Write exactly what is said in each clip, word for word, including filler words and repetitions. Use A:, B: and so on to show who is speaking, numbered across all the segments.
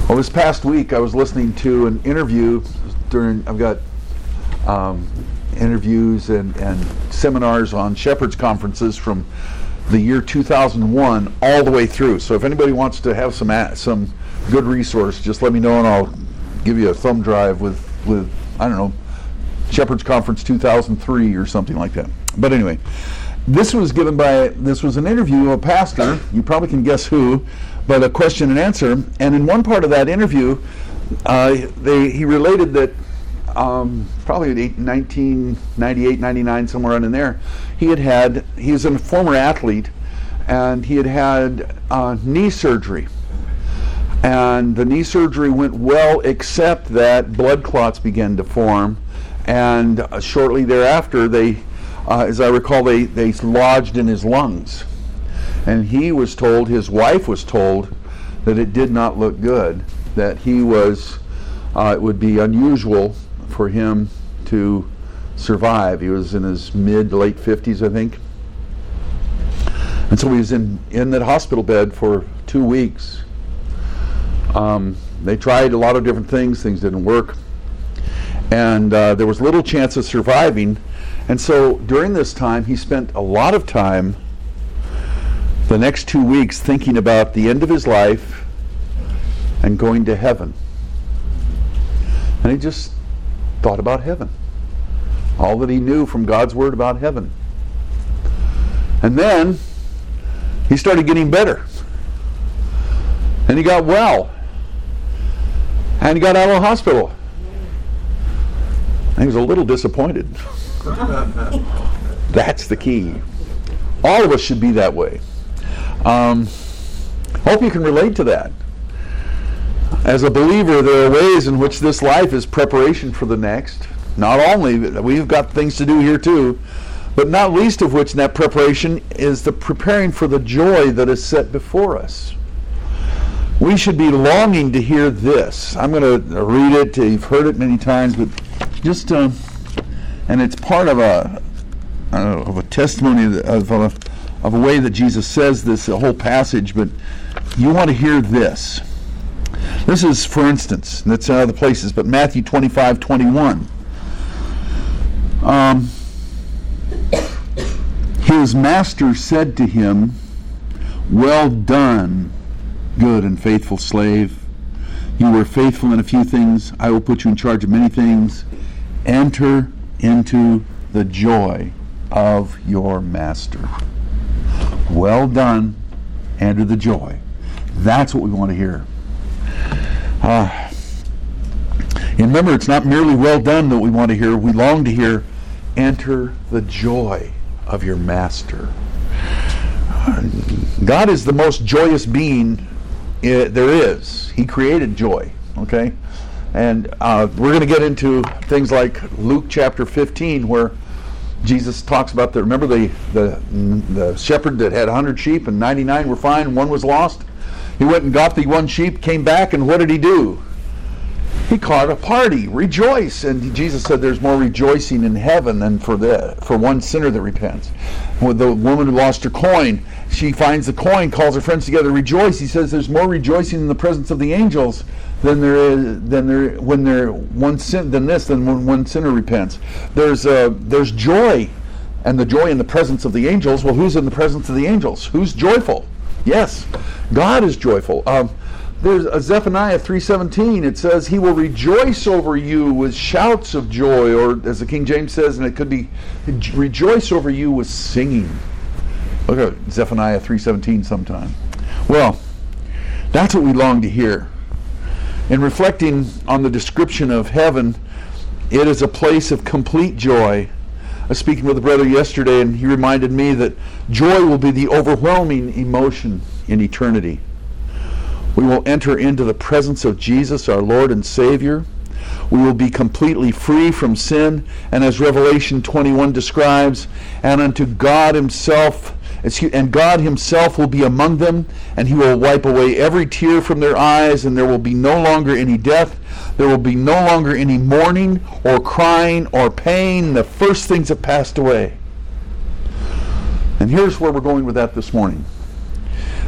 A: Well, this past week I was listening to an interview during, I've got um, interviews and, and seminars on Shepherd's Conferences from the year two thousand one all the way through. So if anybody wants to have some a- some good resource, just let me know and I'll give you a thumb drive with, with I don't know, Shepherd's Conference two thousand three or something like that. But anyway, this was given by, this was an interview of a pastor, you probably can guess who, but a question and answer. And in one part of that interview, uh, they he related that um, probably in nineteen ninety-eight, ninety-nine, somewhere in there, he had had, he was a former athlete, and he had had uh, knee surgery. And the knee surgery went well, except that blood clots began to form. And uh, shortly thereafter, they, uh, as I recall, they, they lodged in his lungs. And he was told, his wife was told, that it did not look good, that he was, uh, it would be unusual for him to survive. He was in his mid, late fifties, I think. And so he was in, in that hospital bed for two weeks. Um, they tried a lot of different things, things didn't work. And uh, there was little chance of surviving. And so during this time, he spent a lot of time the next two weeks thinking about the end of his life and going to heaven. And he just thought about heaven. All that he knew from God's Word about heaven. And then he started getting better. And he got well. And he got out of the hospital. And he was a little disappointed. That's the key. All of us should be that way. Um, hope you can relate to that. As a believer, there are ways in which this life is preparation for the next. Not only, we've got things to do here too, but not least of which in that preparation is the preparing for the joy that is set before us. We should be longing to hear this. I'm going to read it. You've heard it many times, but just, uh, and it's part of a, uh, of a testimony of a, of a way that Jesus says this, a whole passage, but you want to hear this. This is, for instance, and it's in other places, but Matthew twenty-five twenty-one. Um, his master said to him, "Well done, good and faithful slave. You were faithful in a few things. I will put you in charge of many things. Enter into the joy of your master." Well done, enter the joy. That's what we want to hear. Uh, and remember, it's not merely well done that we want to hear. We long to hear, enter the joy of your master. God is the most joyous being I, there is. He created joy, okay? And uh, we're going to get into things like Luke chapter fifteen, where Jesus talks about the, remember the, the, the shepherd that had one hundred sheep and ninety-nine were fine and one was lost? He went and got the one sheep, came back, and what did he do? He caught a party, rejoice. And Jesus said there's more rejoicing in heaven than for the for one sinner that repents. When the woman who lost her coin, she finds the coin, calls her friends together, rejoice. He says there's more rejoicing in the presence of the angels than there is than there when there one sin than this than when one sinner repents. There's uh, there's joy, and the joy in the presence of the angels. Well, who's in the presence of the angels? Who's joyful? Yes, God is joyful. Um, there's uh, Zephaniah three seventeen. It says he will rejoice over you with shouts of joy, or as the King James says, and it could be rejoice over you with singing. Look at Zephaniah three seventeen sometime. Well, that's what we long to hear. In reflecting on the description of heaven, it is a place of complete joy. I was speaking with a brother yesterday, and he reminded me that joy will be the overwhelming emotion in eternity. We will enter into the presence of Jesus, our Lord and Savior. We will be completely free from sin, and as Revelation twenty-one describes, and unto God Himself, and God Himself will be among them, and He will wipe away every tear from their eyes, and there will be no longer any death. There will be no longer any mourning or crying or pain. The first things have passed away. And here's where we're going with that this morning.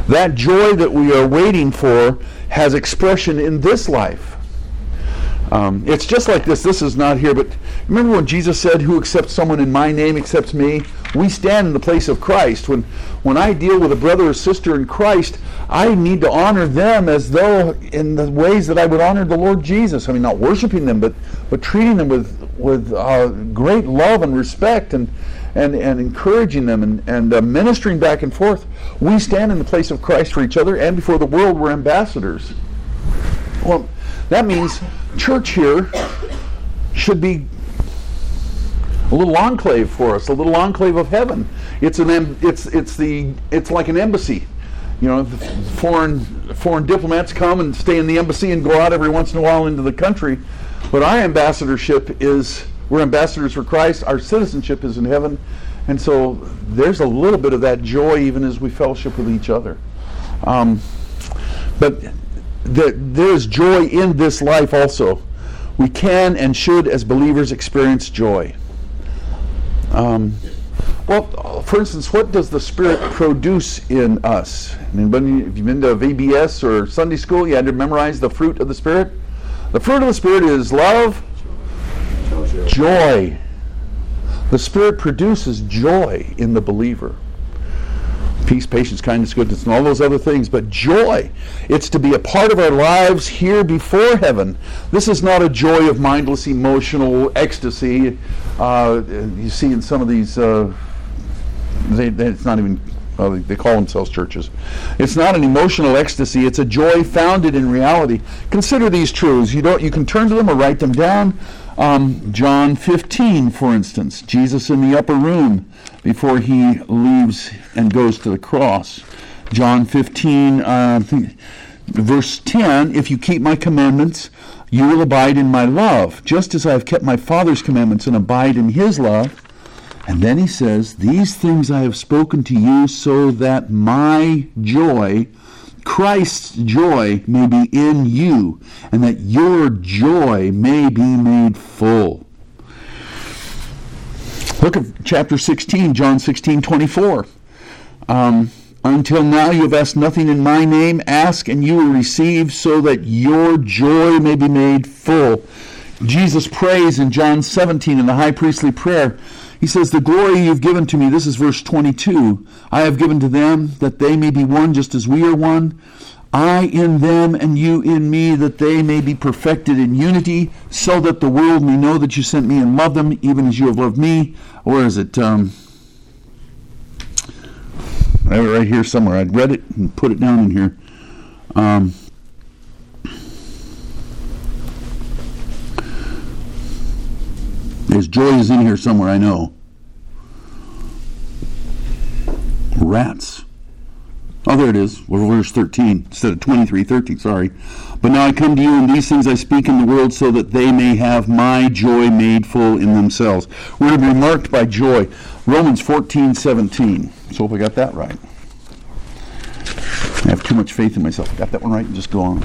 A: That joy that we are waiting for has expression in this life. Um, it's just like this. This is not here, but remember when Jesus said, "Who accepts someone in my name accepts me"? We stand in the place of Christ. When when I deal with a brother or sister in Christ, I need to honor them as though in the ways that I would honor the Lord Jesus. I mean, not worshiping them, but but treating them with with uh, great love and respect, and and, and encouraging them, and, and uh, ministering back and forth. We stand in the place of Christ for each other, and before the world, we're ambassadors. Well, that means church here should be a little enclave for us, a little enclave of heaven. It's an em- it's it's the it's like an embassy. You know, the foreign foreign diplomats come and stay in the embassy and go out every once in a while into the country. But our ambassadorship is, we're ambassadors for Christ. Our citizenship is in heaven. And so there's a little bit of that joy even as we fellowship with each other. Um, but the, there's joy in this life also. We can and should, as believers, experience joy. Um, well, for instance, what does the Spirit produce in us? Anybody, if you've been to V B S or Sunday school, you had to memorize the fruit of the Spirit. The fruit of the Spirit is love, joy. The Spirit produces joy in the believer. Peace, patience, kindness, goodness, and all those other things. But joy, it's to be a part of our lives here before heaven. This is not a joy of mindless emotional ecstasy. Uh, you see in some of these, uh, they, they, it's not even, well, they, they call themselves churches. It's not an emotional ecstasy. It's a joy founded in reality. Consider these truths. You don't. You can turn to them or write them down. Um, John fifteen, for instance, Jesus in the upper room before he leaves and goes to the cross. John fifteen, uh, verse ten, if you keep my commandments, you will abide in my love, just as I have kept my Father's commandments and abide in his love. And then he says, these things I have spoken to you so that my joy, Christ's joy, may be in you, and that your joy may be made full. Look at chapter sixteen, John sixteen, twenty-four. Um, Until now you have asked nothing in my name. Ask and you will receive, so that your joy may be made full. Jesus prays in John seventeen in the high priestly prayer. He says, the glory you've given to me, this is verse twenty-two, I have given to them that they may be one just as we are one. I in them and you in me, that they may be perfected in unity, so that the world may know that you sent me and loved them, even as you have loved me. Where is it? Um, I have it right here somewhere. I'd read it and put it down in here. Um, There's joy is in here somewhere, I know. Rats. Oh, there it is. Well, verse thirteen instead of twenty-three, thirteen, sorry. But now I come to you, and these things I speak in the world, so that they may have my joy made full in themselves. We're to be marked by joy. Romans fourteen, seventeen. So if I got that right. I have too much faith in myself. I got that one right, and just go on.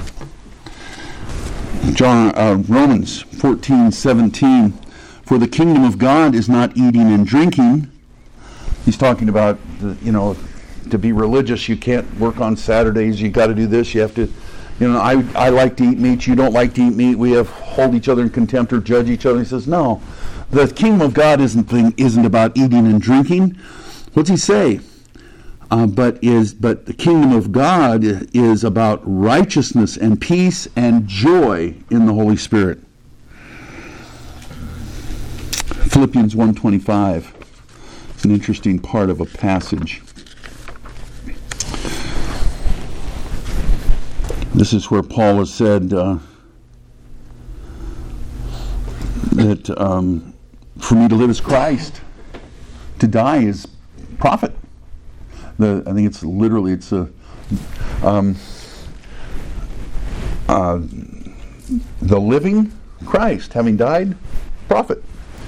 A: John, uh, Romans fourteen, seventeen. For the kingdom of God is not eating and drinking. He's talking about, the, you know, to be religious, you can't work on Saturdays. You got to do this. You have to, you know, I I like to eat meat. You don't like to eat meat. We have hold each other in contempt or judge each other. He says, no, the kingdom of God isn't thing, isn't about eating and drinking. What's he say? Uh, but is but the kingdom of God is about righteousness and peace and joy in the Holy Spirit. Philippians one twenty-five. It's an interesting part of a passage. This is where Paul has said uh, that um, for me to live is Christ, to die is profit. The, I think it's literally it's a um, uh, the living Christ, having died, profit.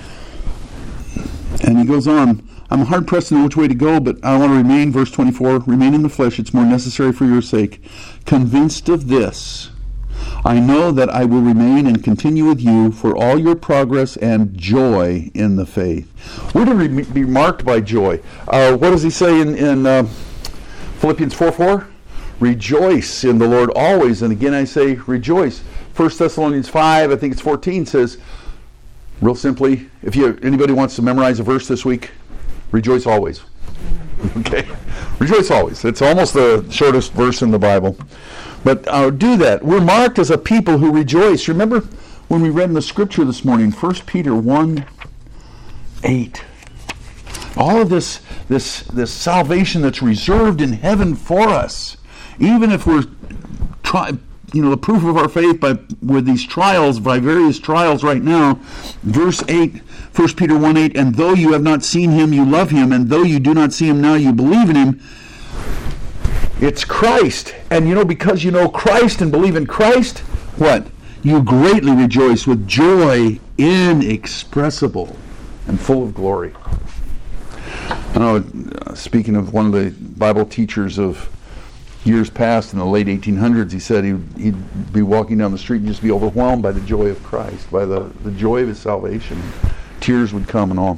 A: And he goes on, I'm hard pressed to know which way to go, but I want to remain, verse twenty-four, remain in the flesh, it's more necessary for your sake. Convinced of this, I know that I will remain and continue with you for all your progress and joy in the faith. We're to re- be marked by joy. Uh, what does he say in, in uh, Philippians four four? rejoice in the Lord always. And again I say rejoice. First Thessalonians five, I think it's fourteen, says, real simply, if you anybody wants to memorize a verse this week, rejoice always. Okay? Rejoice always. It's almost the shortest verse in the Bible. But uh, do that. We're marked as a people who rejoice. Remember when we read in the scripture this morning, First Peter one eight. All of this, this, this salvation that's reserved in heaven for us, even if we're try, you know, the proof of our faith by with these trials, by various trials right now. Verse eight, First Peter one eight, and though you have not seen him, you love him, and though you do not see him now, you believe in him. It's Christ. And you know, because you know Christ and believe in Christ, what? You greatly rejoice with joy inexpressible and full of glory. I know, uh, speaking of one of the Bible teachers of years past in the late eighteen hundreds, he said he would, he'd be walking down the street and just be overwhelmed by the joy of Christ, by the, the joy of his salvation. Tears would come and all.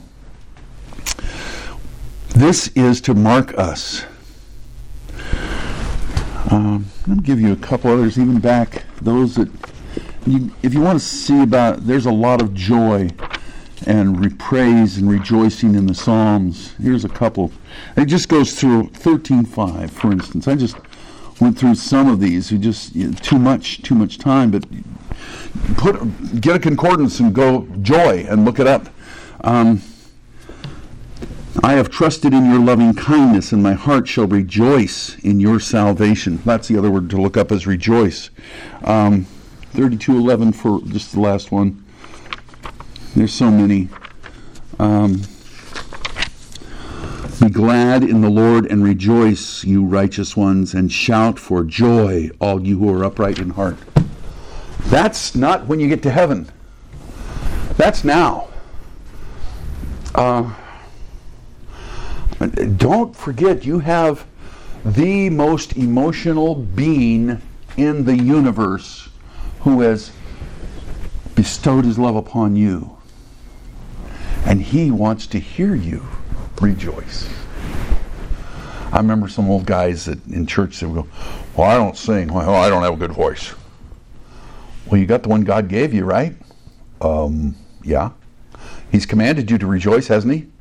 A: This is to mark us. Um, let me give you a couple others, even back, those that, you, if you want to see about, there's a lot of joy and re- praise and rejoicing in the Psalms. Here's a couple. It just goes through thirteen five, for instance. I just went through some of these. You just you know, too much, too much time. But put get a concordance and go joy and look it up. Um, I have trusted in your loving kindness, and my heart shall rejoice in your salvation. That's the other word to look up, is rejoice. Um, thirty-two eleven for just the last one. There's so many. Um, Be glad in the Lord and rejoice, you righteous ones, and shout for joy, all you who are upright in heart. That's not when you get to heaven. That's now. Uh, don't forget, you have the most emotional being in the universe who has bestowed his love upon you. And he wants to hear you rejoice. I remember some old guys that in church that would go, well, I don't sing. Well, I don't have a good voice. Well, you got the one God gave you, right? Um, yeah. He's commanded you to rejoice, hasn't he?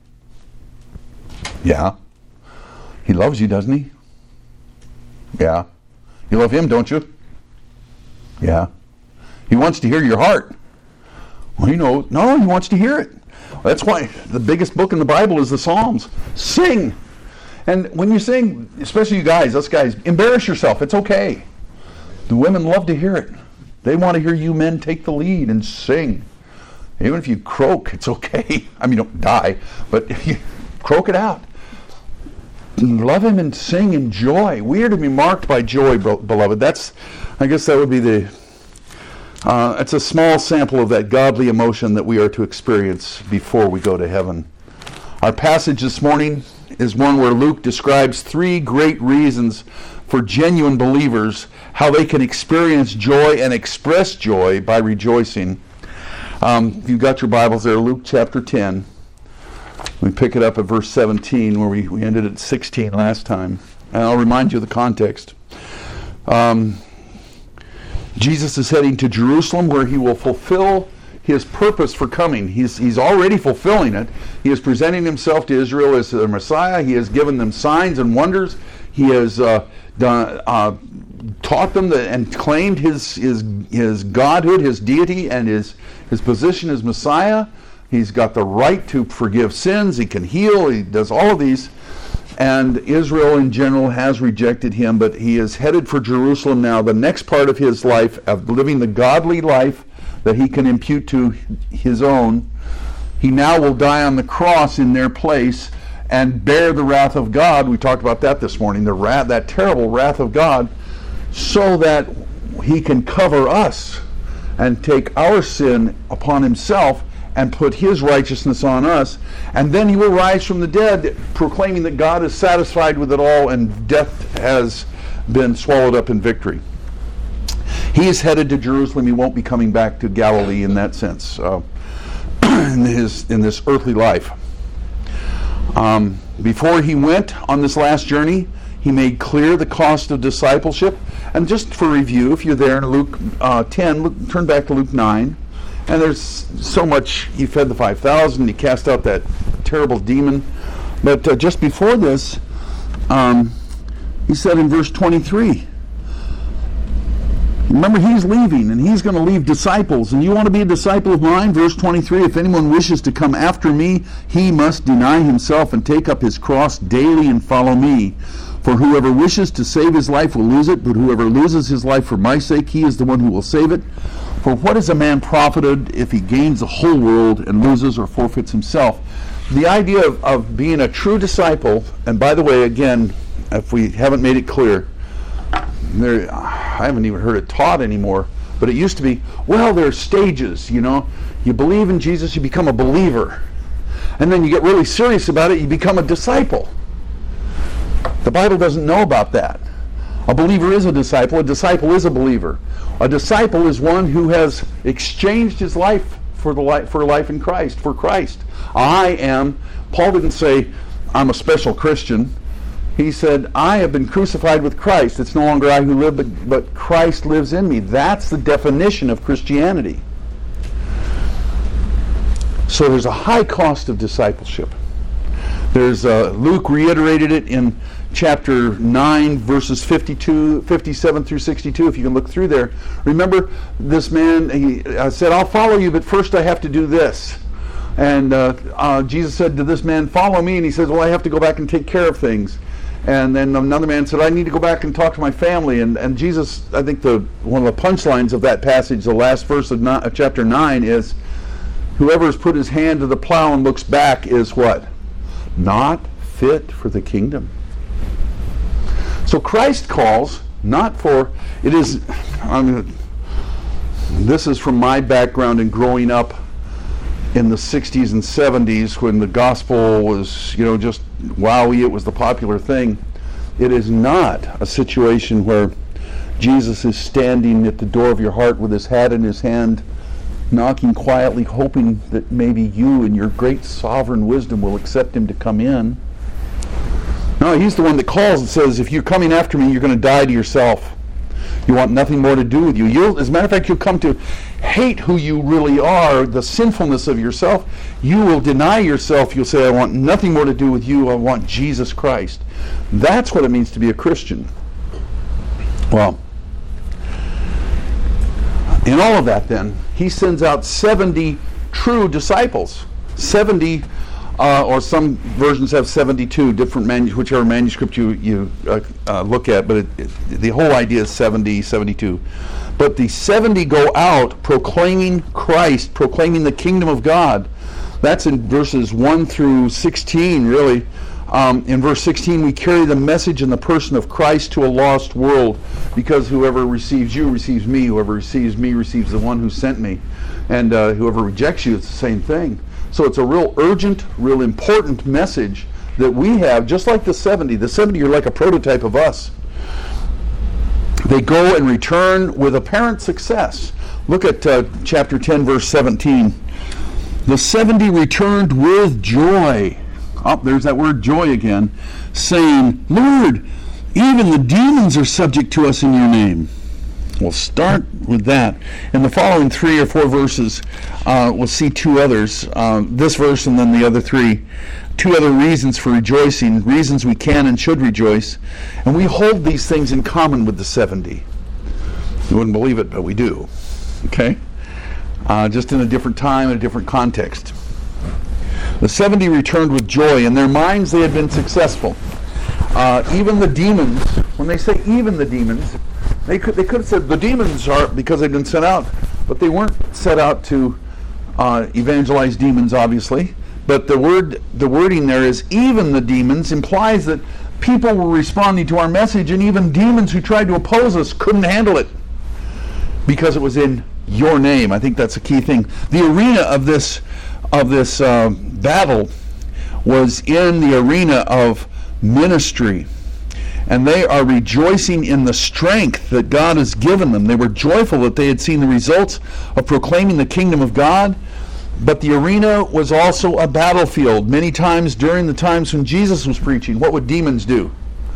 A: Yeah. He loves you, doesn't he? Yeah. You love him, don't you? Yeah. He wants to hear your heart. Well, you know, no, he wants to hear it. That's why the biggest book in the Bible is the Psalms. Sing. And when you sing, especially you guys, us guys, embarrass yourself. It's okay. The women love to hear it. They want to hear you men take the lead and sing. Even if you croak, it's okay. I mean, don't die, but croak it out. Love him and sing in joy. We are to be marked by joy, beloved. That's, I guess that would be the, uh, it's a small sample of that godly emotion that we are to experience before we go to heaven. Our passage this morning is one where Luke describes three great reasons for genuine believers how they can experience joy and express joy by rejoicing. Um, if you've got your Bibles there, Luke chapter ten. We pick it up at verse seventeen, where we, we ended at sixteen last time. And I'll remind you of the context. Um, Jesus is heading to Jerusalem, where he will fulfill his purpose for coming. He's, he's already fulfilling it. He is presenting himself to Israel as the Messiah. He has given them signs and wonders. He has uh, done, uh, taught them that, and claimed his, his, his godhood, his deity, and his, his position as Messiah. He's got the right to forgive sins. He can heal. He does all of these. And Israel in general has rejected him, but he is headed for Jerusalem now. The next part of his life, of living the godly life that he can impute to his own, he now will die on the cross in their place and bear the wrath of God. We talked about that this morning, the wrath, that terrible wrath of God, so that he can cover us and take our sin upon himself and put his righteousness on us. And then he will rise from the dead, proclaiming that God is satisfied with it all and death has been swallowed up in victory. He is headed to Jerusalem. He won't be coming back to Galilee in that sense, uh, in his in this earthly life. Um, before he went on this last journey, He made clear the cost of discipleship. And just for review, if you're there in Luke uh, ten, look, turn back to Luke nine. And there's so much. He fed the five thousand. He cast out that terrible demon. But uh, just before this, um, he said in verse twenty-three, remember, he's leaving, and he's going to leave disciples. And you want to be a disciple of mine? Verse twenty-three, if anyone wishes to come after me, he must deny himself and take up his cross daily and follow me. For whoever wishes to save his life will lose it, but whoever loses his life for my sake, he is the one who will save it. For what is a man profited if he gains the whole world and loses or forfeits himself? The idea of, of being a true disciple, and by the way, again, if we haven't made it clear, there, I haven't even heard it taught anymore, but it used to be, well, there are stages, you know. You believe in Jesus, you become a believer. And then you get really serious about it, you become a disciple. The Bible doesn't know about that. A believer is a disciple. A disciple is a believer. A disciple is one who has exchanged his life for the life for life in Christ, for Christ. I am, Paul didn't say, I'm a special Christian. He said, I have been crucified with Christ. It's no longer I who live, but, but Christ lives in me. That's the definition of Christianity. So there's a high cost of discipleship. There's uh, Luke reiterated it in chapter nine, verses fifty-two, fifty-seven through sixty-two, if you can look through there. Remember, this man, he uh, said, I'll follow you, but first I have to do this. And uh, uh, Jesus said to this man, follow me. And he says, well, I have to go back and take care of things. And then another man said, I need to go back and talk to my family. And, and Jesus, I think the one of the punchlines of that passage, the last verse of, not, of chapter nine is, whoever has put his hand to the plow and looks back is what? Not fit for the kingdom. So Christ calls not for, it is, I mean, this is from my background in growing up in the sixties and seventies when the gospel was, you know, just wowie, it was the popular thing. It is not a situation where Jesus is standing at the door of your heart with his hat in his hand, knocking quietly, hoping that maybe you in your great sovereign wisdom will accept him to come in. No, he's the one that calls and says, if you're coming after me, you're going to die to yourself. You want nothing more to do with you. You'll, as a matter of fact, you'll come to hate who you really are, the sinfulness of yourself. You will deny yourself. You'll say, I want nothing more to do with you. I want Jesus Christ. That's what it means to be a Christian. Well, in all of that then, he sends out seventy true disciples. seventy, uh, or some versions have seventy-two, different manu- whichever manuscript you, you uh, uh, look at, but it, it, the whole idea is seventy, seventy-two. But the seventy go out proclaiming Christ, proclaiming the kingdom of God. That's in verses one through sixteen, really. Um, in verse sixteen, we carry the message in the person of Christ to a lost world, because whoever receives you receives me, whoever receives me receives the one who sent me, and uh, whoever rejects you, it's the same thing. So it's a real urgent, real important message that we have, just like the seventy. The seventy are like a prototype of us. They go and return with apparent success. Look at uh, chapter ten, verse seventeen. The seventy returned with joy. Oh, there's that word joy again, saying, Lord, even the demons are subject to us in your name. We'll start with that. In the following three or four verses, uh, we'll see two others. Uh, this verse and then the other three. Two other reasons for rejoicing, reasons we can and should rejoice. And we hold these things in common with the seventy. You wouldn't believe it, but we do. Okay? Uh, just in a different time, in a different context. The seventy returned with joy. In their minds, they had been successful. Uh, even the demons, when they say even the demons, they could they could have said the demons are because they've been sent out, but they weren't set out to uh, evangelize demons, obviously. But the word, the wording there is even the demons implies that people were responding to our message, and even demons who tried to oppose us couldn't handle it because it was in your name. I think that's a key thing. The arena of this of this uh, battle was in the arena of ministry. And they are rejoicing in the strength that God has given them. They were joyful that they had seen the results of proclaiming the kingdom of God. But the arena was also a battlefield. Many times during the times when Jesus was preaching, what would demons do?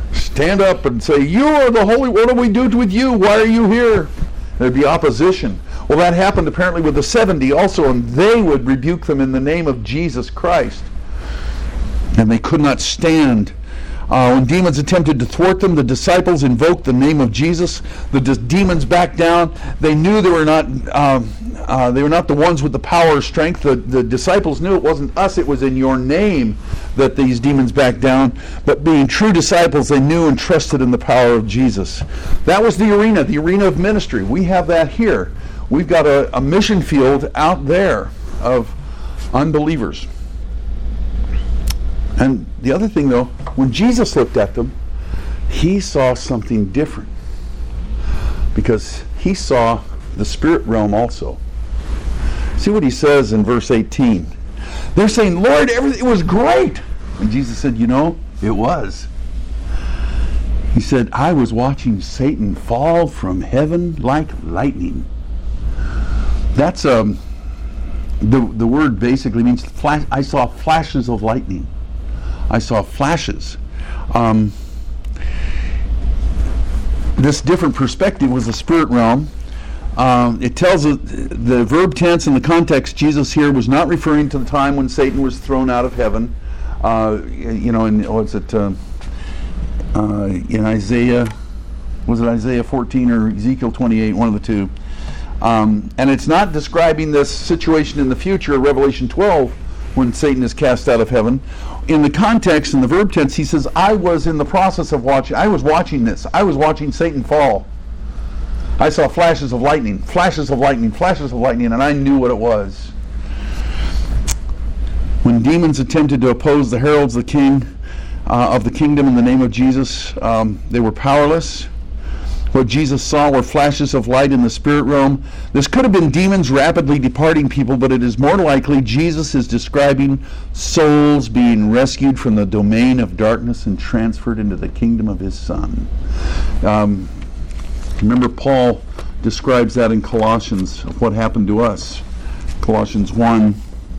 A: stand up and say, you are the Holy, what do we do with you? Why are you here? There'd be opposition. Well, that happened apparently with the seventy also, and they would rebuke them in the name of Jesus Christ. And they could not stand. Uh, when demons attempted to thwart them, the disciples invoked the name of Jesus. The de- demons backed down. They knew they were not uh, uh, they were not the ones with the power or strength. The, the disciples knew it wasn't us, it was in your name that these demons backed down. But being true disciples, they knew and trusted in the power of Jesus. That was the arena, the arena of ministry. We have that here. We've got a, a mission field out there of unbelievers. And the other thing, though, when Jesus looked at them, he saw something different, because he saw the spirit realm also. See what he says in verse eighteen. They're saying, Lord, everything was great. And Jesus said, you know, it was. He said, I was watching Satan fall from heaven like lightning. That's um, the the word basically means flash. I saw flashes of lightning. I saw flashes. Um, this different perspective was the spirit realm. Um, it tells us the verb tense in the context. Jesus here was not referring to the time when Satan was thrown out of heaven. Uh, you know, in what's it? Uh, uh, in Isaiah, was it Isaiah fourteen or Ezekiel twenty-eight? One of the two. Um, and it's not describing this situation in the future, Revelation twelve, when Satan is cast out of heaven. In the context, in the verb tense, he says, I was in the process of watching, I was watching this. I was watching Satan fall. I saw flashes of lightning, flashes of lightning, flashes of lightning, and I knew what it was. When demons attempted to oppose the heralds of the king, uh, of the kingdom in the name of Jesus, um, they were powerless. What Jesus saw were flashes of light in the spirit realm. This could have been demons rapidly departing people, but it is more likely Jesus is describing souls being rescued from the domain of darkness and transferred into the kingdom of his Son. Um, remember, Paul describes that in Colossians, of what happened to us. Colossians one.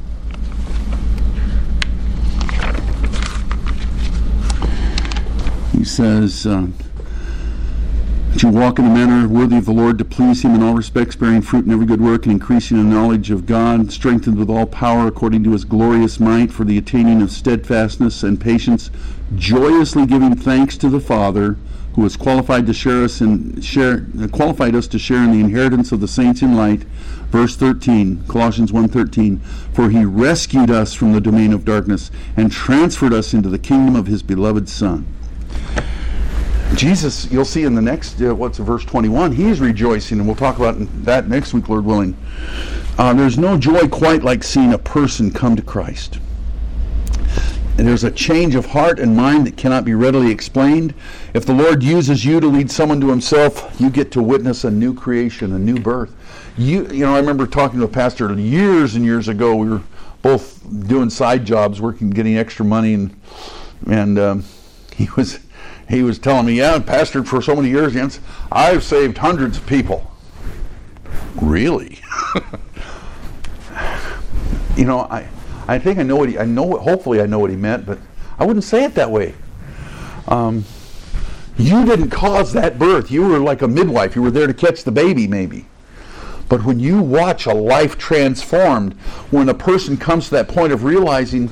A: He says, uh, that you walk in a manner worthy of the Lord, to please him in all respects, bearing fruit in every good work and increasing in knowledge of God, strengthened with all power according to his glorious might, for the attaining of steadfastness and patience, joyously giving thanks to the Father, who has qualified to share us in share qualified us to share in the inheritance of the saints in light. Verse thirteen, Colossians one thirteen, for he rescued us from the domain of darkness and transferred us into the kingdom of his beloved Son. Jesus, you'll see in the next, uh, what's verse twenty-one, he is rejoicing, and we'll talk about that next week, Lord willing. Uh, there's no joy quite like seeing a person come to Christ. And there's a change of heart and mind that cannot be readily explained. If the Lord uses you to lead someone to himself, you get to witness a new creation, a new birth. You, you know, I remember talking to a pastor years and years ago. We were both doing side jobs, working, getting extra money, and and um, he was. He was telling me, yeah, I've pastored for so many years, Jens, I've saved hundreds of people. Really? You know, I I think I know what he, I know, hopefully I know what he meant, but I wouldn't say it that way. Um, you didn't cause that birth. You were like a midwife. You were there to catch the baby, maybe. But when you watch a life transformed, when a person comes to that point of realizing,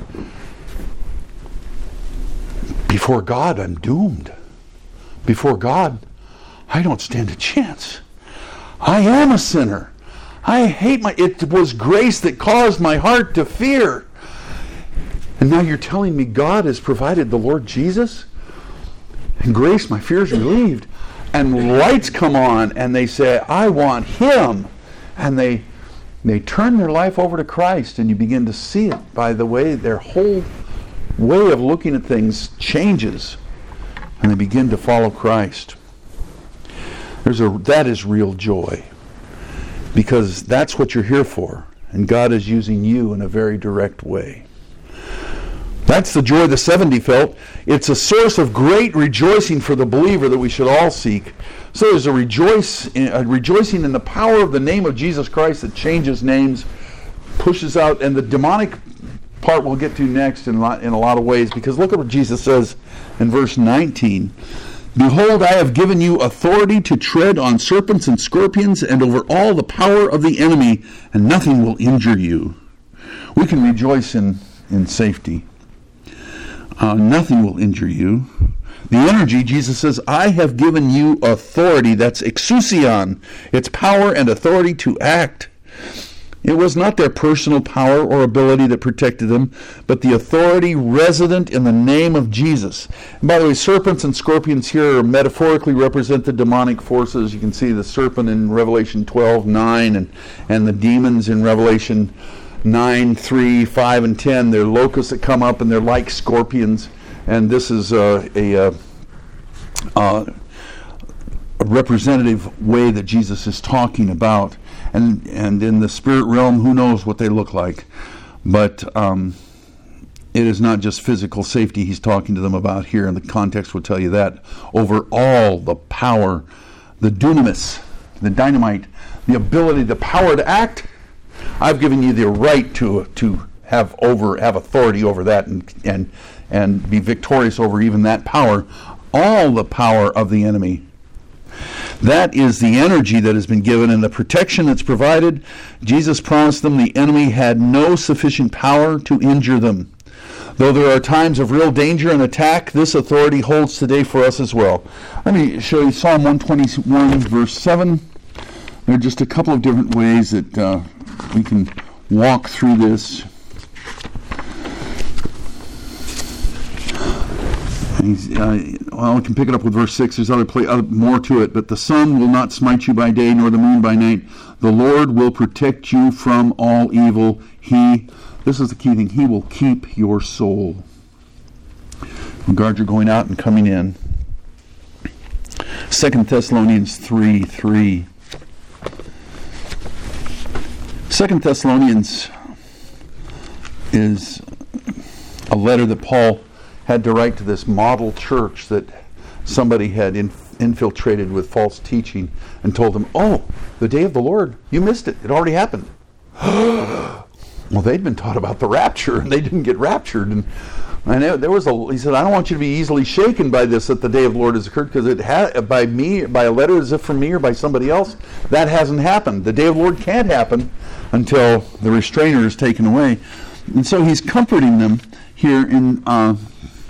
A: before God, I'm doomed. Before God, I don't stand a chance. I am a sinner. I hate my... It was grace that caused my heart to fear. And now you're telling me God has provided the Lord Jesus? And grace, my fears relieved. And lights come on, and they say, I want him. And they, they turn their life over to Christ, and you begin to see it by the way their whole way of looking at things changes, and they begin to follow Christ. There's a that is real joy, because that's what you're here for, and God is using you in a very direct way. That's the joy the seventy felt. It's a source of great rejoicing for the believer that we should all seek. So there's a rejoice, a rejoicing in the power of the name of Jesus Christ that changes names, pushes out, and the demonic part we'll get to next in a lot, in a lot of ways, because look at what Jesus says in verse nineteen. Behold, I have given you authority to tread on serpents and scorpions and over all the power of the enemy, and nothing will injure you. We can rejoice in, in safety. Uh, nothing will injure you. The energy, Jesus says, I have given you authority. That's exousion. It's power and authority to act. It was not their personal power or ability that protected them, but the authority resident in the name of Jesus. And by the way, serpents and scorpions here metaphorically represent the demonic forces. You can see the serpent in Revelation twelve nine, and, and the demons in Revelation nine, three, five, and ten. They're locusts that come up, and they're like scorpions. And this is uh, a, uh, uh, a representative way that Jesus is talking about. And and in the spirit realm, who knows what they look like. But um, it is not just physical safety he's talking to them about here, and the context will tell you that. Over all the power, the dunamis, the dynamite, the ability, the power to act, I've given you the right to to have over have authority over that and and and be victorious over even that power. All the power of the enemy. That is the energy that has been given and the protection that's provided. Jesus promised them the enemy had no sufficient power to injure them. Though there are times of real danger and attack, this authority holds today for us as well. Let me show you Psalm one twenty-one, verse seven. There are just a couple of different ways that uh, we can walk through this. He's, uh, well, we can pick it up with verse six. There's other, play, other more to it. But the sun will not smite you by day, nor the moon by night. The Lord will protect you from all evil. He, this is the key thing, He will keep your soul. Guard your going out and coming in. Second Thessalonians three three. Second Thessalonians is a letter that Paul had to write to this model church that somebody had in, infiltrated with false teaching and told them, oh, the day of the Lord, you missed it. It already happened. Well, they'd been taught about the rapture, and they didn't get raptured. And, and there was a, he said, I don't want you to be easily shaken by this, that the day of the Lord has occurred, because it had, by me, by a letter as if from me or by somebody else, that hasn't happened. The day of the Lord can't happen until the restrainer is taken away. And so he's comforting them here in uh,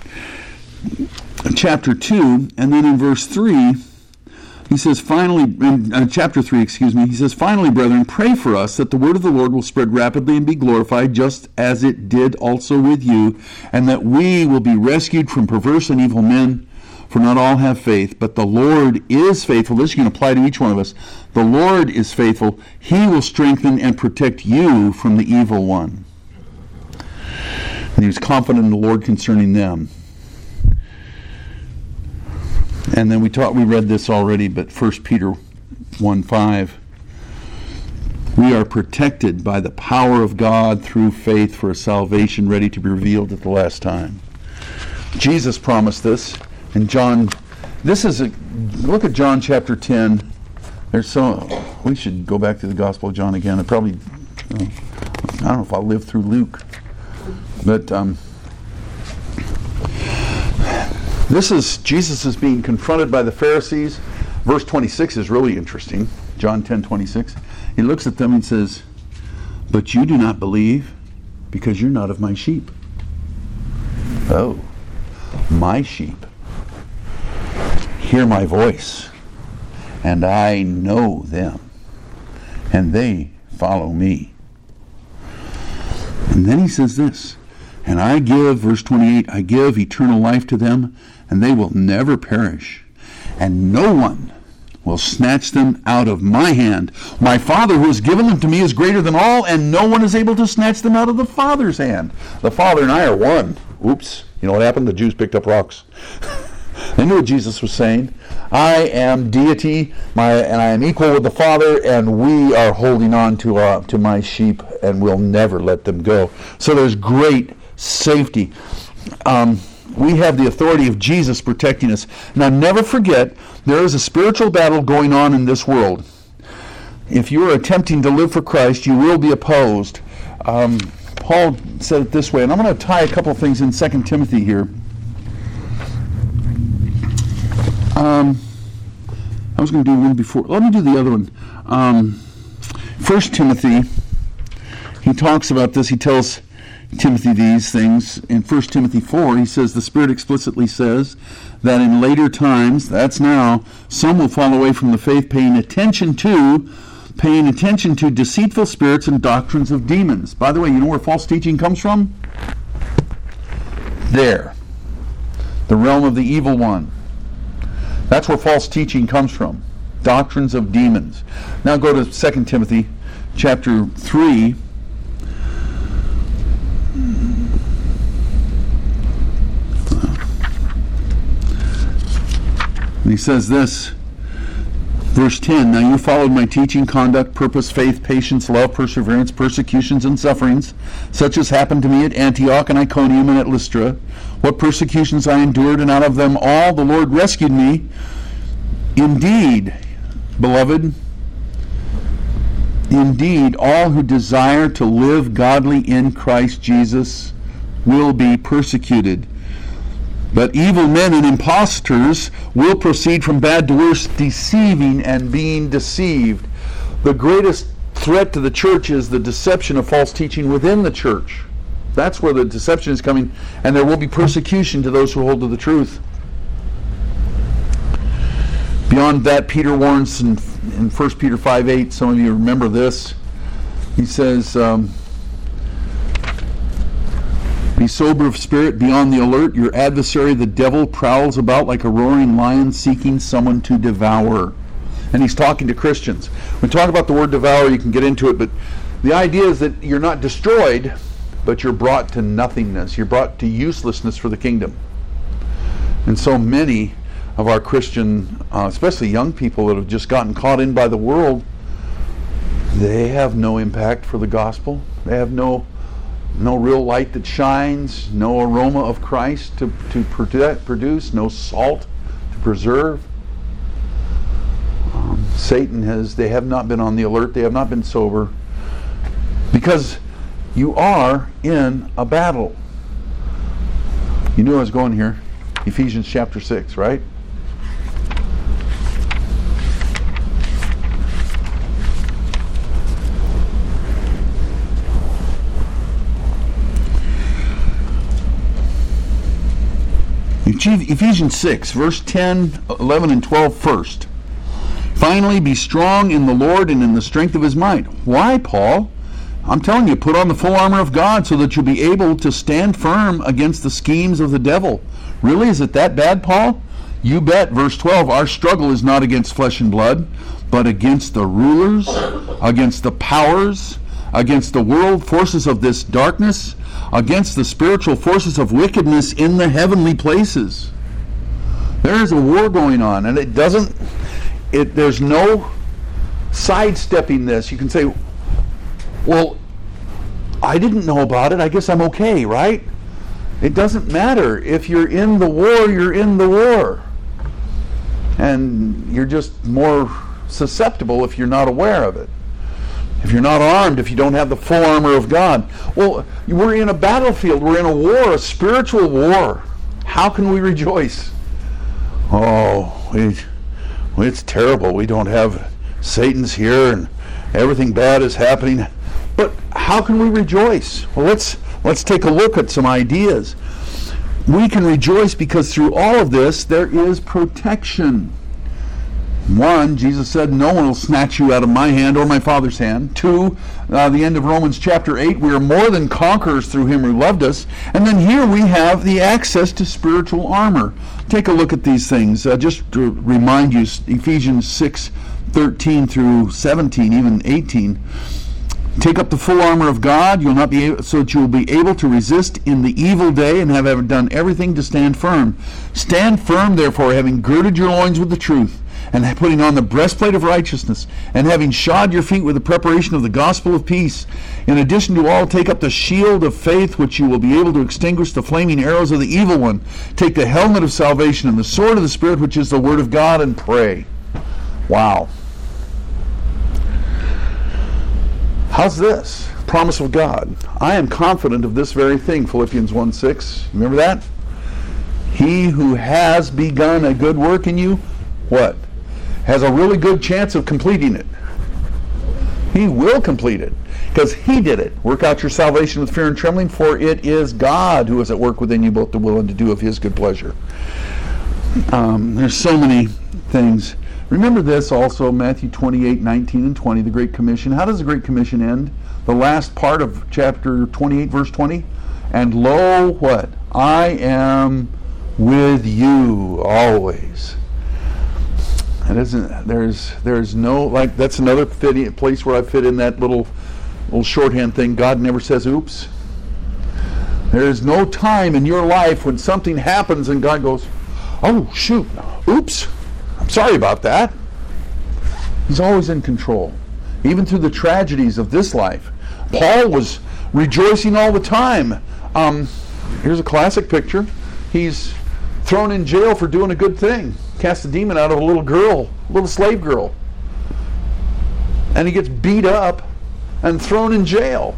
A: chapter two, and then in verse three, he says, finally, in uh, chapter three, excuse me, he says, finally, brethren, pray for us that the word of the Lord will spread rapidly and be glorified, just as it did also with you, and that we will be rescued from perverse and evil men, for not all have faith, but the Lord is faithful. This can apply to each one of us. The Lord is faithful. He will strengthen and protect you from the evil one. And he was confident in the Lord concerning them. And then we taught, we read this already, but First Peter one five. We are protected by the power of God through faith for a salvation ready to be revealed at the last time. Jesus promised this. And John, this is a, look at John chapter ten. There's so, we should go back to the Gospel of John again. I probably, uh, I don't know if I'll live through Luke. But, um, this is, Jesus is being confronted by the Pharisees. Verse twenty-six is really interesting. John ten twenty-six. He looks at them and says, but you do not believe because you're not of my sheep. Oh, my sheep hear my voice, and I know them, and they follow me. And then he says this, and I give, verse twenty-eight, I give eternal life to them, and they will never perish, and no one will snatch them out of my hand. My Father who has given them to me is greater than all, and no one is able to snatch them out of the Father's hand. The Father and I are one. Oops. You know what happened? The Jews picked up rocks. They knew what Jesus was saying. I am deity, my, and I am equal with the Father, and we are holding on to uh, to my sheep, and we'll never let them go. So there's great safety. Um, we have the authority of Jesus protecting us. Now, never forget, there is a spiritual battle going on in this world. If you are attempting to live for Christ, you will be opposed. Um, Paul said it this way, and I'm going to tie a couple of things in Second Timothy here. Um, I was going to do one before. Let me do the other one. Um, First Timothy, he talks about this. He tells Timothy these things. In First Timothy four, he says, the Spirit explicitly says that in later times, that's now, some will fall away from the faith, paying attention to paying attention to deceitful spirits and doctrines of demons. By the way, you know where false teaching comes from? There. The realm of the evil one. That's where false teaching comes from. Doctrines of demons. Now go to Second Timothy chapter three. And he says this, verse ten, now you followed my teaching, conduct, purpose, faith, patience, love, perseverance, persecutions, and sufferings, such as happened to me at Antioch and Iconium and at Lystra. What persecutions I endured, and out of them all the Lord rescued me. Indeed, beloved, indeed, all who desire to live godly in Christ Jesus will be persecuted. But evil men and impostors will proceed from bad to worse, deceiving and being deceived. The greatest threat to the church is the deception of false teaching within the church. That's where the deception is coming, and there will be persecution to those who hold to the truth. Beyond that, Peter warns in, in First Peter five eight, some of you remember this. He says, um, be sober of spirit, be on the alert. Your adversary, the devil, prowls about like a roaring lion seeking someone to devour. And he's talking to Christians. When we talk about the word devour, you can get into it, but the idea is that you're not destroyed, but you're brought to nothingness. You're brought to uselessness for the kingdom. And so many of our Christian, uh, especially young people that have just gotten caught in by the world, they have no impact for the gospel. They have no no real light that shines, no aroma of Christ to, to produce, no salt to preserve. Um, Satan has, they have not been on the alert, they have not been sober, because you are in a battle. You knew I was going here. Ephesians chapter six, right? Ephesians six, verse ten, eleven, and twelve first. Finally, be strong in the Lord and in the strength of his might. Why, Paul? I'm telling you, put on the full armor of God so that you'll be able to stand firm against the schemes of the devil. Really? Is it that bad, Paul? You bet. Verse twelve, our struggle is not against flesh and blood, but against the rulers, against the powers, against the world forces of this darkness, against the spiritual forces of wickedness in the heavenly places. There is a war going on, and it doesn't, it, there's no sidestepping this. You can say, well, I didn't know about it, I guess I'm okay, right? It doesn't matter. If you're in the war, you're in the war. And you're just more susceptible if you're not aware of it. If you're not armed, if you don't have the full armor of God. Well, we're in a battlefield. We're in a war, a spiritual war. How can we rejoice? Oh, we, it's terrible. We don't have, Satan's here and everything bad is happening. But how can we rejoice? Well, let's let's take a look at some ideas. We can rejoice because through all of this, there is protection. One, Jesus said, no one will snatch you out of my hand or my Father's hand. Two, uh, the end of Romans chapter eight, we are more than conquerors through him who loved us. And then here we have the access to spiritual armor. Take a look at these things. Uh, just to remind you, Ephesians six, thirteen through seventeen, even eighteen. Take up the full armor of God, you'll not be able, so that you will be able to resist in the evil day and have ever done everything to stand firm. Stand firm, therefore, having girded your loins with the truth, and putting on the breastplate of righteousness, and having shod your feet with the preparation of the gospel of peace. In addition to all, take up the shield of faith, which you will be able to extinguish the flaming arrows of the evil one. Take the helmet of salvation and the sword of the Spirit, which is the word of God, and pray. Wow. How's this? promise of God. I am confident of this very thing, Philippians one six. Remember that? He who has begun a good work in you, what? Has a really good chance of completing it. He will complete it, because he did it. Work out your salvation with fear and trembling, for it is God who is at work within you, both to will and to do of his good pleasure. Um, there's so many things. Remember this also, Matthew twenty-eight, nineteen and twenty, the Great Commission. How does the Great Commission end? The last part of chapter twenty-eight, verse twenty. And lo, what? I am with you always. And isn't there's there's no, like, that's another fitting place where I fit in that little little shorthand thing. God never says oops. There is no time in your life when something happens and God goes, oh shoot, oops, I'm sorry about that. He's always in control, even through the tragedies of this life. Paul was rejoicing all the time. Um, here's a classic picture. He's thrown in jail for doing a good thing. Cast a demon out of a little girl, a little slave girl. And he gets beat up and thrown in jail.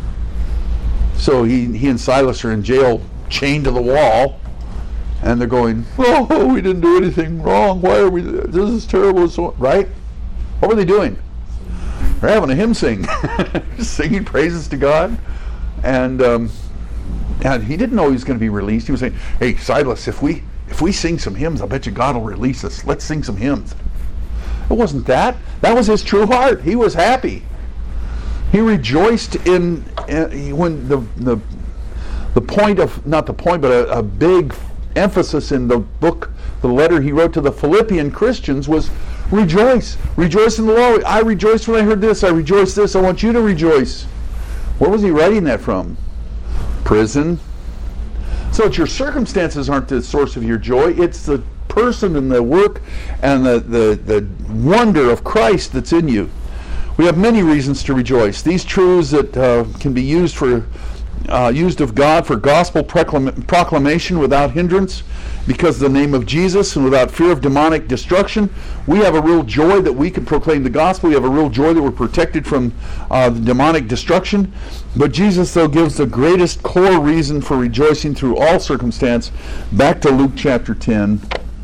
A: So he, he and Silas are in jail, chained to the wall, and they're going, oh, we didn't do anything wrong. Why are we, this is terrible. So, right? What were they doing? They're having a hymn sing. Singing praises to God. And, um, and he didn't know he was going to be released. He was saying, hey, Silas, if we if we sing some hymns, I bet you God will release us. Let's sing some hymns. It wasn't that. That was his true heart. He was happy. He rejoiced in, in when the, the the point of, not the point, but a, a big emphasis in the book, the letter he wrote to the Philippian Christians was rejoice. Rejoice in the Lord. I rejoiced when I heard this. I rejoiced this. I want you to rejoice. Where was he writing that from? Prison. So it's your circumstances aren't the source of your joy. It's the person and the work and the, the, the wonder of Christ that's in you. We have many reasons to rejoice. These truths that uh, can be used for uh, used of God for gospel proclam- proclamation without hindrance, because of the name of Jesus, and without fear of demonic destruction. We have a real joy that we can proclaim the gospel. We have a real joy that we're protected from uh, the demonic destruction. But Jesus, though, gives the greatest core reason for rejoicing through all circumstance. Back to Luke chapter ten.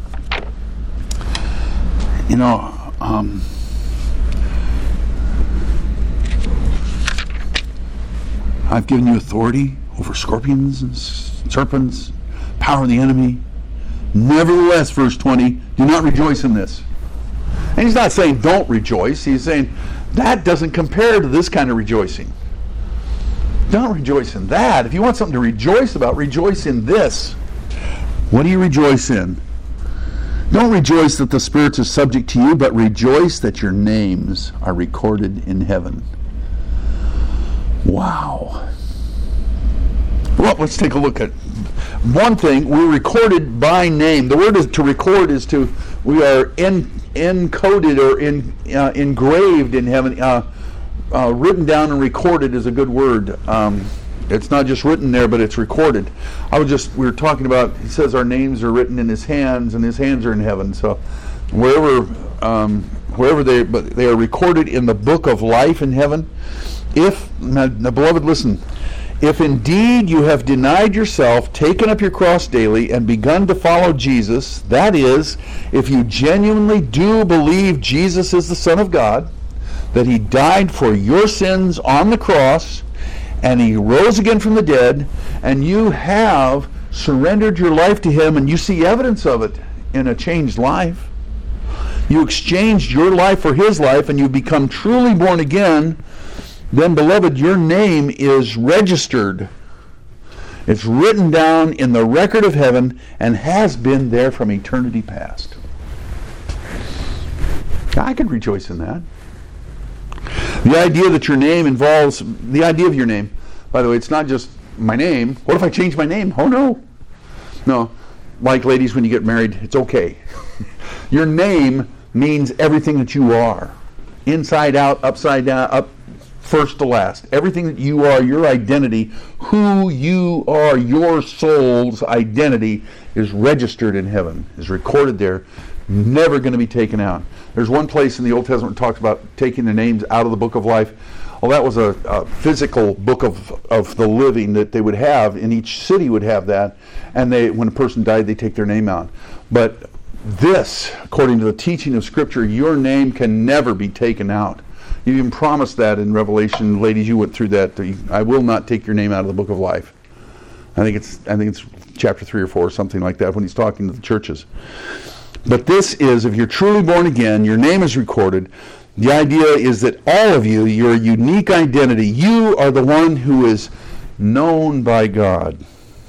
A: You know, um, I've given you authority over scorpions and serpents, power of the enemy. Nevertheless, verse twenty, do not rejoice in this. And he's not saying don't rejoice. He's saying that doesn't compare to this kind of rejoicing. Don't rejoice in that. If you want something to rejoice about, rejoice in this. What do you rejoice in? Don't rejoice that the spirits are subject to you, but rejoice that your names are recorded in heaven. Wow. Well, let's take a look at one thing. We're recorded by name. The word is to record is to, we are in, encoded or in, uh, engraved in heaven. Uh, uh, written down and recorded is a good word. Um, it's not just written there, but it's recorded. I was just, we were talking about, he says our names are written in his hands, and his hands are in heaven. So wherever, um, wherever they, but they are recorded in the book of life in heaven. If, now, now, beloved, listen, if indeed you have denied yourself, taken up your cross daily, and begun to follow Jesus, that is, if you genuinely do believe Jesus is the Son of God, that he died for your sins on the cross, and he rose again from the dead, and you have surrendered your life to him, and you see evidence of it in a changed life. You exchanged your life for his life, and you become truly born again. Then, beloved, your name is registered. It's written down in the record of heaven and has been there from eternity past. I could rejoice in that. The idea that your name involves, the idea of your name, by the way, it's not just my name. What if I change my name? Oh, no. No. Like ladies, when you get married, it's okay. Your name means everything that you are. Inside out, upside down, up, first to last. Everything that you are, your identity, who you are, your soul's identity is registered in heaven, is recorded there, never going to be taken out. There's one place in the Old Testament that talks about taking the names out of the book of life. Well, that was a, a physical book of, of the living that they would have, and each city would have that, and they, when a person died, they take their name out. But this, according to the teaching of Scripture, your name can never be taken out. You even promised that in Revelation. Ladies, you went through that. I will not take your name out of the book of life. I think it's I think it's chapter three or four or something like that when he's talking to the churches. But this is, if you're truly born again, your name is recorded. The idea is that all of you, your unique identity, you are the one who is known by God.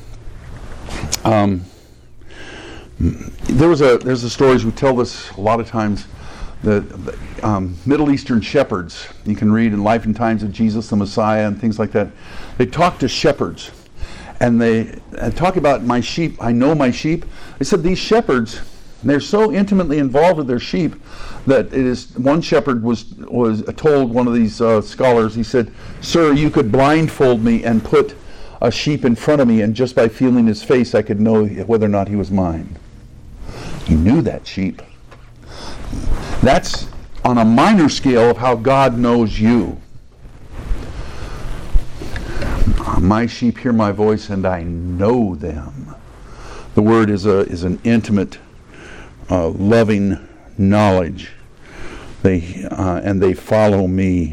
A: Um, there was a there's the stories we tell this a lot of times. The, the um, Middle Eastern shepherds, you can read in Life and Times of Jesus the Messiah and things like that. They talk to shepherds, and they and talk about my sheep. I know my sheep. They said these shepherds, they're so intimately involved with their sheep that it is. One shepherd was was told one of these uh, scholars. He said, "Sir, you could blindfold me and put a sheep in front of me, and just by feeling his face, I could know whether or not he was mine." He knew that sheep. That's on a minor scale of how God knows you. My sheep hear my voice, and I know them. The word is a is an intimate, uh, loving knowledge. They uh, and they follow me.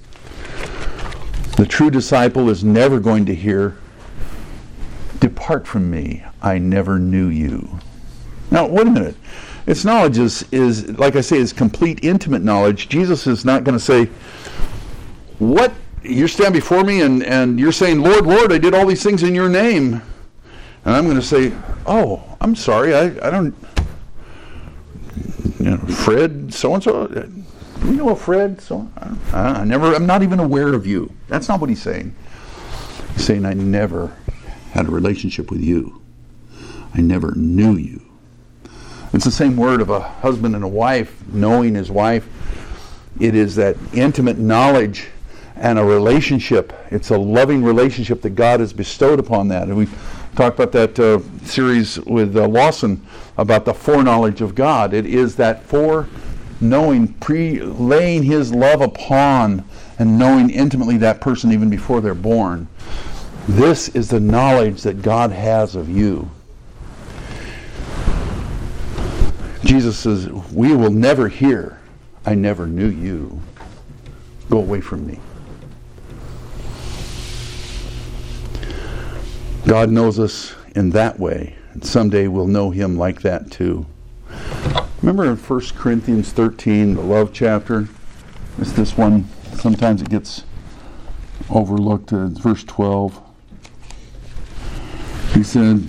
A: The true disciple is never going to hear, "Depart from me, I never knew you." Now, wait a minute. Its knowledge is, is, like I say, is complete intimate knowledge. Jesus is not going to say, "What? You stand before me and, and you're saying, 'Lord, Lord, I did all these things in your name.'" And I'm going to say, "Oh, I'm sorry, I, I don't, you know, Fred, so-and-so, do you know a Fred? So I, I never, I'm not even aware of you." That's not what he's saying. He's saying, "I never had a relationship with you. I never knew you." It's the same word of a husband and a wife knowing his wife. It is that intimate knowledge and a relationship. It's a loving relationship that God has bestowed upon that. And we've talked about that uh, series with uh, Lawson about the foreknowledge of God. It is that foreknowing, pre-laying his love upon and knowing intimately that person even before they're born. This is the knowledge that God has of you. Jesus says, "We will never hear, 'I never knew you. Go away from me.'" God knows us in that way, and someday we'll know him like that too. Remember in First Corinthians thirteen, the love chapter? It's this one, sometimes it gets overlooked, uh, verse twelve. He said,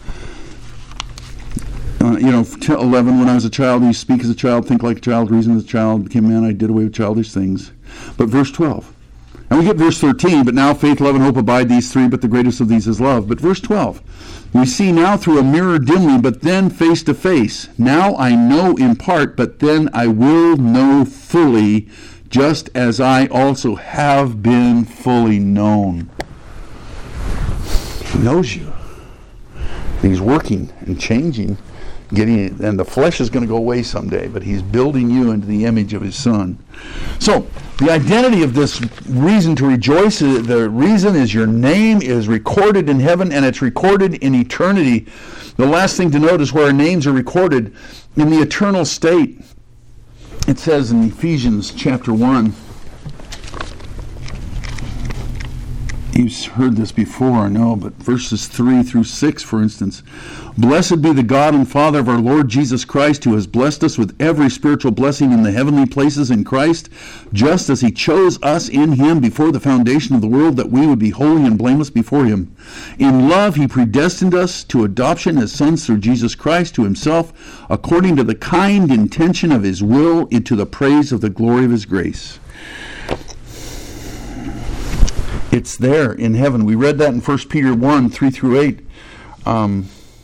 A: Uh, you know, eleven, "When I was a child, I used to speak as a child, think like a child, reason as a child, became a man, I did away with childish things." But verse twelve. And we get verse thirteen, "But now faith, love, and hope abide, these three, but the greatest of these is love." But verse twelve. "We see now through a mirror dimly, but then face to face. Now I know in part, but then I will know fully, just as I also have been fully known." He knows you. He's working and changing. Getting and the flesh is going to go away someday, but he's building you into the image of his Son. So the identity of this reason to rejoice, the reason is your name is recorded in heaven, and it's recorded in eternity. The last thing to note is where our names are recorded in the eternal state. It says in Ephesians chapter one, you've heard this before, I know, but verses three through six, for instance. "Blessed be the God and Father of our Lord Jesus Christ, who has blessed us with every spiritual blessing in the heavenly places in Christ, just as he chose us in him before the foundation of the world, that we would be holy and blameless before him. In love he predestined us to adoption as sons through Jesus Christ to himself, according to the kind intention of his will, into the praise of the glory of his grace." It's there in heaven. We read that in First Peter one, three through eight. Um,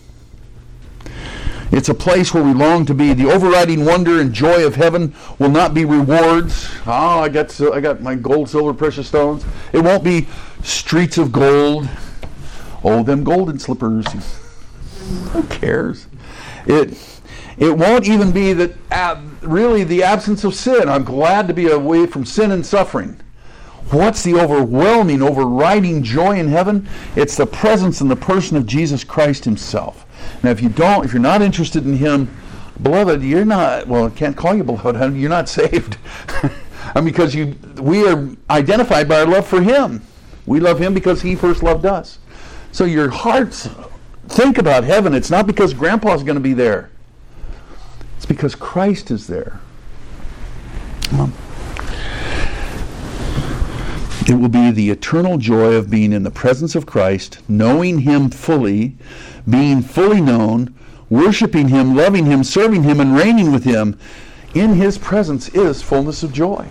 A: it's a place where we long to be. The overriding wonder and joy of heaven will not be rewards. Oh, I got I got my gold, silver, precious stones. It won't be streets of gold. Oh, them golden slippers. Who cares? It it won't even be that uh, really the absence of sin. I'm glad to be away from sin and suffering. What's the overwhelming, overriding joy in heaven? It's the presence and the person of Jesus Christ himself. Now, if you don't, if you're not interested in him, beloved, you're not, well, I can't call you beloved, you're not saved. I mean, because you, we are identified by our love for him. We love him because he first loved us. So your hearts think about heaven. It's not because Grandpa's going to be there. It's because Christ is there. Come on. It will be the eternal joy of being in the presence of Christ, knowing him fully, being fully known, worshiping him, loving him, serving him, and reigning with him. In his presence is fullness of joy.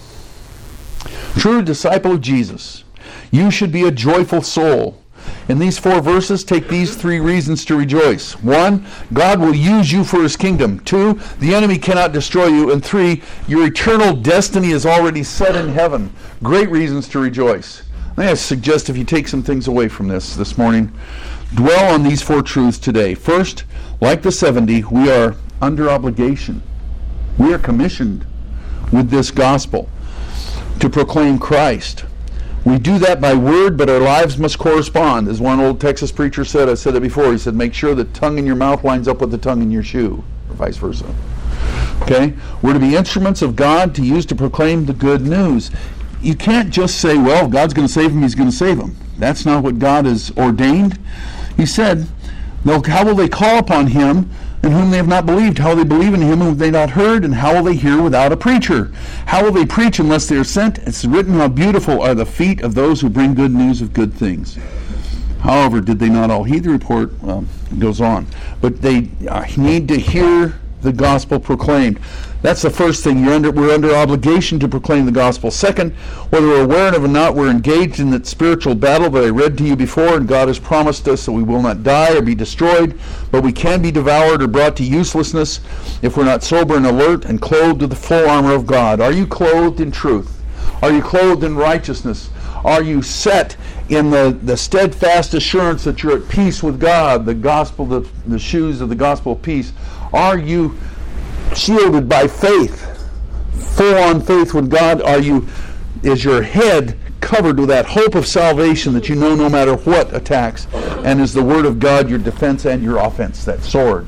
A: True disciple of Jesus, you should be a joyful soul. In these four verses, take these three reasons to rejoice. One, God will use you for his kingdom. Two, the enemy cannot destroy you. And three, your eternal destiny is already set in heaven. Great reasons to rejoice. Let me suggest, if you take some things away from this this morning, dwell on these four truths today. First, like the seventy, we are under obligation. We are commissioned with this gospel to proclaim Christ. We do that by word, but our lives must correspond. As one old Texas preacher said, I said it before, he said, make sure the tongue in your mouth lines up with the tongue in your shoe, or vice versa. Okay? We're to be instruments of God to use to proclaim the good news. You can't just say, well, if God's going to save him, he's going to save him. That's not what God has ordained. He said, how will they call upon him in whom they have not believed? How will they believe in him whom they have not heard? And how will they hear without a preacher? How will they preach unless they are sent? It's written, how beautiful are the feet of those who bring good news of good things. However, did they not all heed the report? Well, it goes on. But they uh, need to hear the gospel proclaimed. That's the first thing. You're under, we're under obligation to proclaim the gospel. Second, whether we're aware of it or not, we're engaged in that spiritual battle that I read to you before, and God has promised us that we will not die or be destroyed, but we can be devoured or brought to uselessness if we're not sober and alert and clothed with the full armor of God. Are you clothed in truth? Are you clothed in righteousness? Are you set in the, the steadfast assurance that you're at peace with God, the gospel, the, the shoes of the gospel of peace? Are you shielded by faith, full on faith with God? Are you, is your head covered with that hope of salvation that you know no matter what attacks? And is the word of God your defense and your offense, that sword?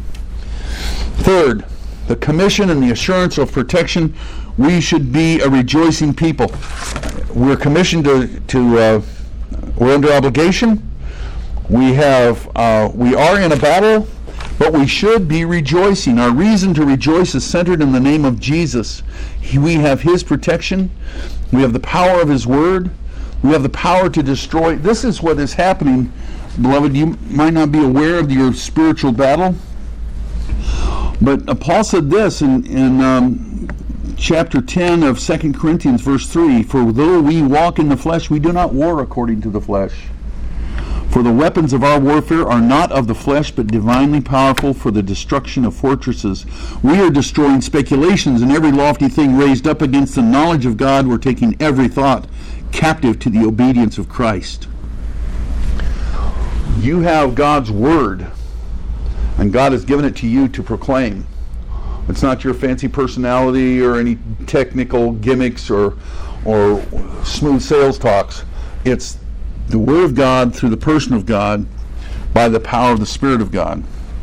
A: Third, the commission and the assurance of protection. We should be a rejoicing people. We're commissioned to, to uh, we're under obligation. We have, uh, we are in a battle, but we should be rejoicing. Our reason to rejoice is centered in the name of Jesus. He, we have his protection. We have the power of his word. We have the power to destroy. This is what is happening, beloved. You might not be aware of your spiritual battle, but uh, Paul said this in, in um, chapter ten of Second Corinthians, verse three, for though we walk in the flesh, we do not war according to the flesh. For the weapons of our warfare are not of the flesh, but divinely powerful for the destruction of fortresses. We are destroying speculations and every lofty thing raised up against the knowledge of God. We're taking every thought captive to the obedience of Christ. You have God's word, and God has given it to you to proclaim. It's not your fancy personality or any technical gimmicks or, or smooth sales talks. It's the word of God through the person of God by the power of the Spirit of God.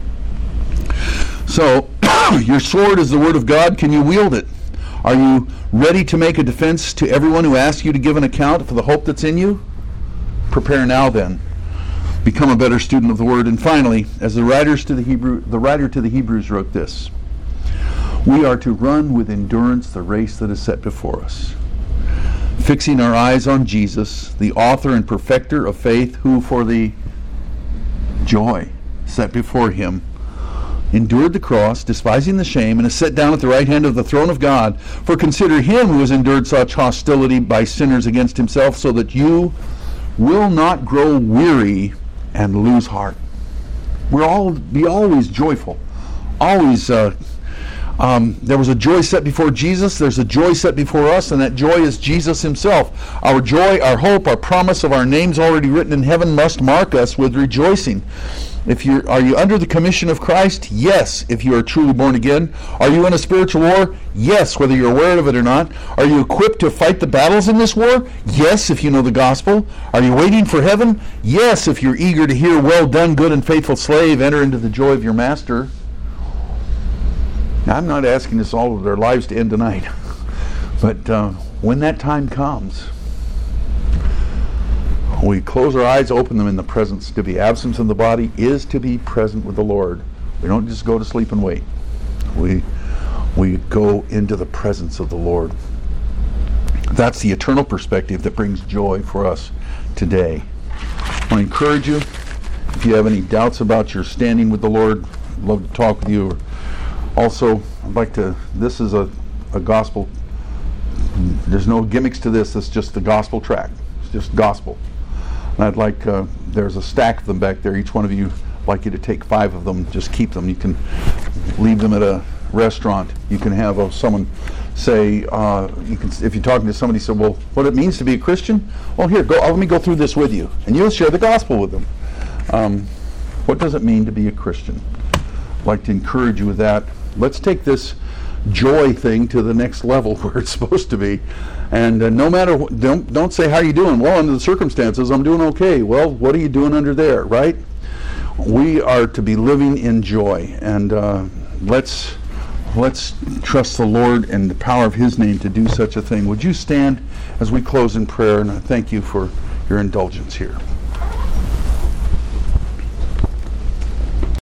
A: So, your sword is the word of God. Can you wield it? Are you ready to make a defense to everyone who asks you to give an account for the hope that's in you? Prepare now then. Become a better student of the word. And finally, as the writers to the Hebrew, the writer to the Hebrews wrote this, we are to run with endurance the race that is set before us, fixing our eyes on Jesus, the author and perfecter of faith, who for the joy set before him endured the cross, despising the shame, and is set down at the right hand of the throne of God. For consider him who has endured such hostility by sinners against himself, so that you will not grow weary and lose heart. We're all be always joyful, always uh, Um, there was a joy set before Jesus. There's a joy set before us, and that joy is Jesus himself. Our joy, our hope, our promise of our names already written in heaven must mark us with rejoicing. If you are you under the commission of Christ? Yes, if you are truly born again. Are you in a spiritual war? Yes, whether you're aware of it or not. Are you equipped to fight the battles in this war? Yes, if you know the gospel. Are you waiting for heaven? Yes, if you're eager to hear, well done, good and faithful slave, enter into the joy of your master. Now, I'm not asking us all of their lives to end tonight, but uh, when that time comes, we close our eyes, open them in the presence. To be absent from the body is to be present with the Lord. We don't just go to sleep and wait. We we go into the presence of the Lord. That's the eternal perspective that brings joy for us today. I want to encourage you, if you have any doubts about your standing with the Lord, I'd love to talk with you. Also, I'd like to, this is a, a gospel, there's no gimmicks to this, it's just the gospel track. It's just gospel. And I'd like, uh, there's a stack of them back there. Each one of you, I'd like you to take five of them, just keep them. You can leave them at a restaurant. You can have uh, someone say, uh, you can, if you're talking to somebody, say, well, what it means to be a Christian? Well, here, go. let me go through this with you. And you'll share the gospel with them. Um, what does it mean to be a Christian? I'd like to encourage you with that. Let's take this joy thing to the next level where it's supposed to be. And uh, no matter what, don't don't say, how are you doing? Well, under the circumstances, I'm doing okay. Well, what are you doing under there, right? We are to be living in joy, and uh, let's let's trust the Lord and the power of His name to do such a thing. Would you stand as we close in prayer? And I thank you for your indulgence here.